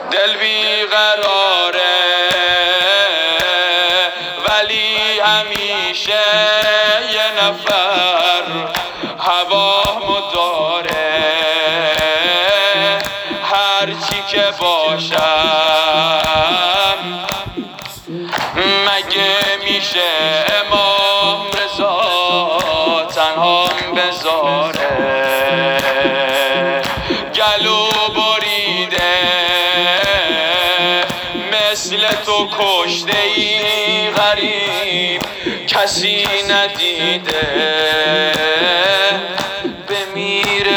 دل بیقراره ولی همیشه یه نفر هوامو داره. هرچی که باشم مگه میشه امام رضا تنهام بذاره؟ گلو بریده مثل تو کشته ای غریب کسی ندیده. بمیر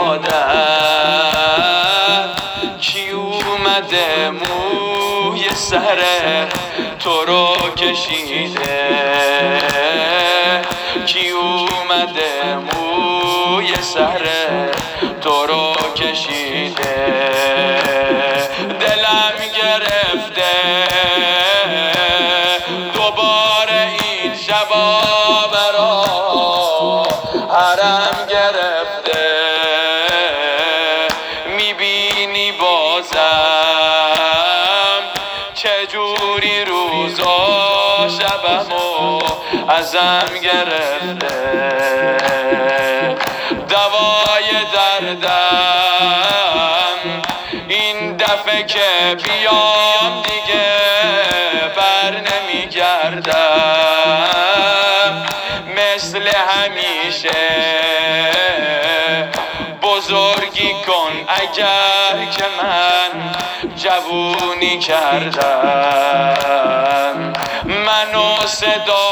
مادر کی اومده موی سر تو رو کشیده؟ کی اومده موی سر تو رو کشیده؟ دلم گرفته دوباره این شبا برا حرم گرفته. میبینی بازم چجوری روزا شبمو ازم گرفته. دوای دردم این دفعه که بیام دیگه بر نمیگردم. مثل همیشه بزرگی کن اگر که من جوونی کردم. منو صدا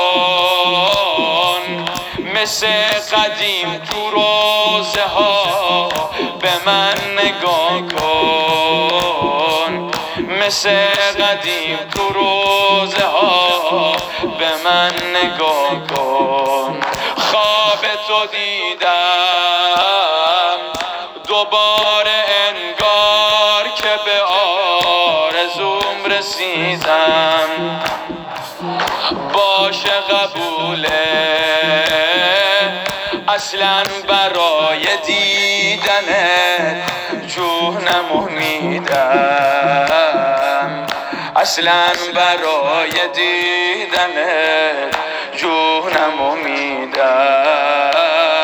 کن مثل قدیم تو روزه ها به من نگاه کن. مثل قدیم تو روزه ها به من نگاه کن. خواب تو دیدم دوباره انگار که به آرزوم رسیدم. باشه قبوله اصلا برای دیدنت جونم امیدم. اصلا برای دیدنت جونم امیدم.